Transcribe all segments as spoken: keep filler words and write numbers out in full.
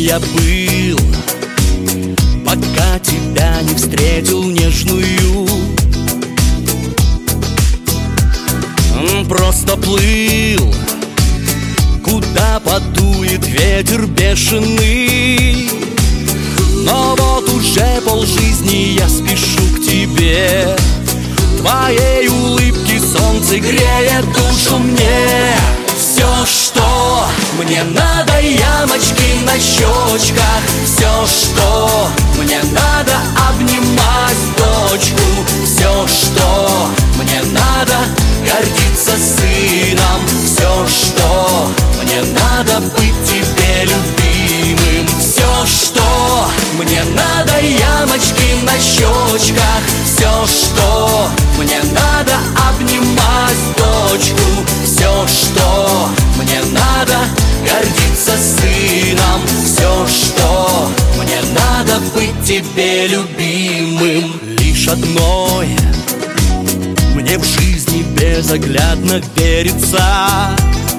я был, пока тебя не встретил нежную. Просто плыл, куда подует ветер бешеный. Но вот уже полжизни я спешу к тебе. Твоей улыбки солнце греет душу мне. Все, что мне надо, ямочки на щечках. Все, что мне надо, обнимать дочку. Все, что мне надо, гордиться сыном. Все, что мне надо, быть тебе любимым. Все, что мне надо, ямочки на щечках. Все, что мне надо, обнимать дочку. Все, что мне надо, гордиться сыном. Все, что мне надо, быть тебе любимым. Лишь одной мне в жизни безоглядно верится: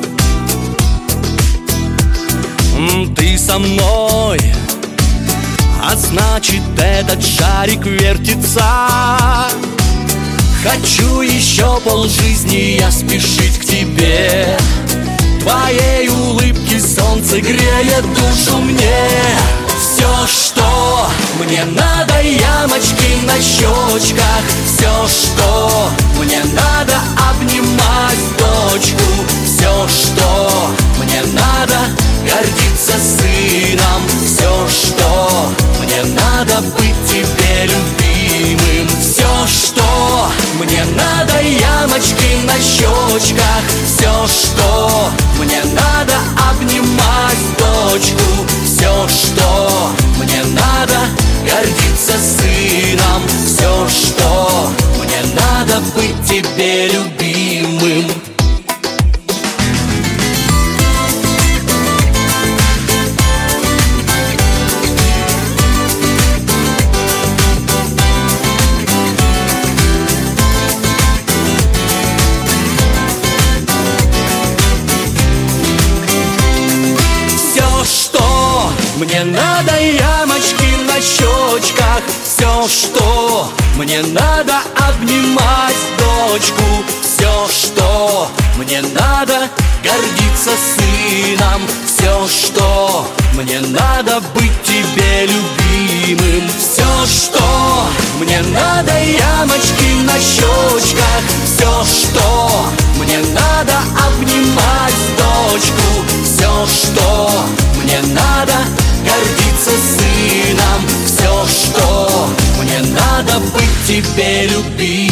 ты со мной, а значит этот шарик вертится. Хочу еще полжизни я спешить к тебе. Твоей улыбки солнце греет душу мне. Все, что мне надо, ямочки на щечках. Все, что мне надо, обнимать дочку. Все, что мне надо, гордиться сыном. Все, что мне надо, быть тебе любимым. Все, что мне надо, ямочки на щечках. Все, что мне надо, обнимать дочку. Все, что мне надо, гордиться сыном. Все, что мне надо, быть тебе любимым. Мне надо, ямочки на щечках. Все, что мне надо, обнимать дочку. Все, что мне надо, гордиться сыном. Все, что мне надо, быть тебе любимым. Все, что мне надо, ямочки на щечках. Все, что мне надо, обнимать дочку. Все, что мне надо, гордиться сыном. Все, что мне надо, быть тебе любимым.